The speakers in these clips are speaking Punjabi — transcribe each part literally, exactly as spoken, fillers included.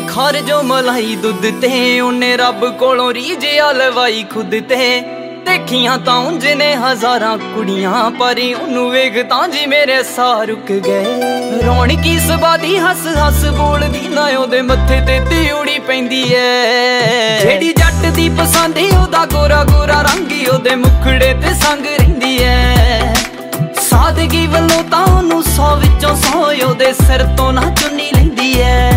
ਖਾਰ ਜੋ ਮਲਾਈ ਦੁੱਧ ਤੇ ਉਹਨੇ ਰੱਬ ਕੋਲੋਂ ਰੀਝਿਆ ਲਵਾਈ ਖੁਦ ਤੇ। ਦੇਖੀਆਂ ਤਾਂ ਉਂਝ ਨੇ ਹਜ਼ਾਰਾਂ ਕੁੜੀਆਂ ਪਰ ਉਹਨੂੰ ਵੇਖ ਤਾਂ ਜੀ ਮੇਰੇ ਸਾਹ ਰੁਕ ਗਏ। ਰੌਣਕੀ ਸਬਾਦੀ ਹੱਸ ਹੱਸ ਬੋਲਦੀ ਨਾ ਉਹਦੇ ਮੱਥੇ ਤੇ ਤਿਉੜੀ ਪੈਂਦੀ ਐ। ਜਿਹੜੀ ਜੱਟ ਦੀ ਪਸੰਦ ਉਹਦਾ ਗੋਰਾ ਗੋਰਾ ਰੰਗ ਉਹਦੇ ਮੁਖੜੇ ਤੇ ਸੰਗ ਰਹਿੰਦੀ ਐ। ਸਾਦਗੀ ਵੱਲੋਂ ਤਾਂ ਉਹਨੂੰ ਸੌ ਵਿੱਚੋਂ ਸੌ ਉਹਦੇ ਸਿਰ ਤੋਂ ਨਾ ਚੁੰਨੀ ਲੈਂਦੀ ਐ।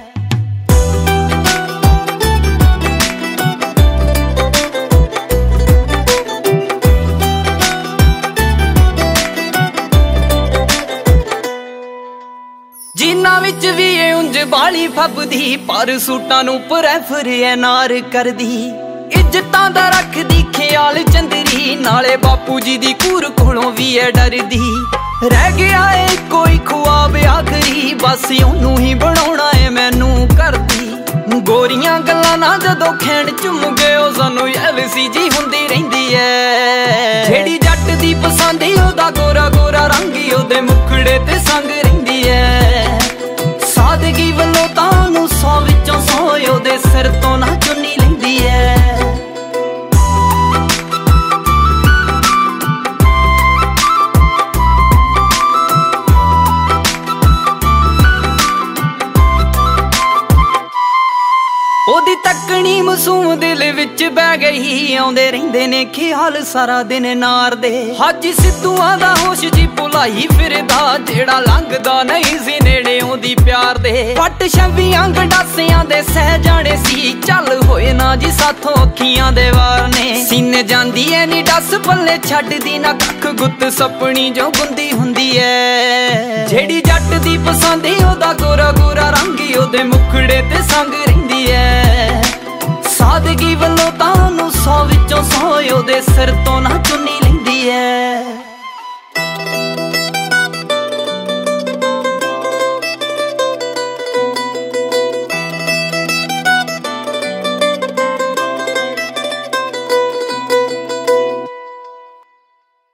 ਜਿਨ੍ਹਾਂ ਵਿੱਚ ਵੀ ਇਹ ਉਂਝ ਬਾਲੀ ਫੱਬਦੀ ਪਰ ਸੂਟਾਂ ਨੂੰ ਪ੍ਰੈਫਰ ਐ ਨਾਰ ਕਰਦੀ। ਇੱਜ਼ਤਾਂ ਦਾ ਰੱਖਦੀ ਖਿਆਲ ਚੰਦਰੀ ਨਾਲੇ ਬਾਪੂ ਜੀ ਦੀ ਕੂਰ ਕੋਲੋਂ ਵੀ ਐ ਡਰਦੀ। ਰਹਿ ਗਿਆ ਏ ਕੋਈ ਖੁਆਬ ਆਖਰੀ ਬਸ ਉਹਨੂੰ ਹੀ ਬਣਾਉਣਾ ਏ ਮੈਨੂੰ ਕਰਦੀ। ਗੋਰੀਆਂ ਗੱਲਾਂ ਨਾ ਜਦੋਂ ਖੈਣ ਚੁੰਮ ਗਏ ਉਹ ਸਾਨੂੰ ਐਲਸੀ ਜੀ ਹੁੰਦੀ ਰਹਿੰਦੀ ਐ। ਜਿਹੜੀ ਜੱਟ ਦੀ ਪਸੰਦ ਉਹਦਾ ਗੋਰਾ ਗੋਰਾ ਰੰਗ ਉਹਦੇ ਮੁਖੜੇ ਤੇ ਸੰਗ ਰਹਿੰਦੀ ਐ। ਸਾਦਗੀ ਵੱਲੋਂ ਤਾਂ ਉਹਨੂੰ ਸੌ ਵਿੱਚੋਂ ਸੌ ਉਹਦੇ ਸਿਰ ਤੋਂ ਨਾ ਚੁੰਨੀ ਲੈਂਦੀ ਐ। ਉਹਦੀ ਤੱਕਣੀ ਮਾਸੂਮ ਦਿਲ ਵਿੱਚ ਬਹਿ ਗਈ। ਆਉਂਦੇ ਰਹਿੰਦੇ ਨੇ ਖਿਆਲ ਸਾਰਾ ਦਿਨ ਨਾਰ ਦੇ। ਹਾਜੀ ਸਿੱਧੂਆਂ ਦਾ ਹੋਸ਼ ਜੀ ਭੁਲਾਈ ਫਿਰਦਾ ਜਿਹੜਾ ਲੰਘਦਾ ਨਹੀਂ ਸੀ ਨੇੜੇ ਉਹਦੀ ਪਿਆਰ ਦੇ। ਪੱਟ ਛੰਬੀਆਂ ਗੰਡਾਸਿਆਂ ਦੇ ਸਹਿ ਜਾਣੇ ਸੀ ਚੱਲ ਹੋਏ ਨਾ ਜੀ ਸਾਥੋਂ ਅੱਖੀਆਂ ਦੇ ਵਾਰ ਨੇ। ਸੀਨੇ ਜਾਂਦੀ ਐ ਨੀ ਡੱਸ ਪੱਲੇ ਛੱਡਦੀ ਨਾ ਕੱਖ ਗੁੱਤ ਸਪਣੀ ਜੋ ਗੁੰਦੀ ਹੁੰਦੀ ਐ। ਜਿਹੜੀ ਜੱਟ ਦੀ ਪਸੰਦ ਉਹਦਾ ਗੋਰਾ ਗੋਰਾ ਰੰਗ ਉਹਦੇ ਮੁਖੜੇ ਤੇ ਸੰਗ ਰਹਿੰਦੀ ਐ। ਸਾਦਗੀ ਵੱਲੋਂ ਤਾਂ ਉਹਨੂੰ ਸੌ ਵਿੱਚੋਂ ਸੌ ਉਹਦੇ ਸਿਰ ਤੋਂ ਨਾ ਚੁੰਨੀ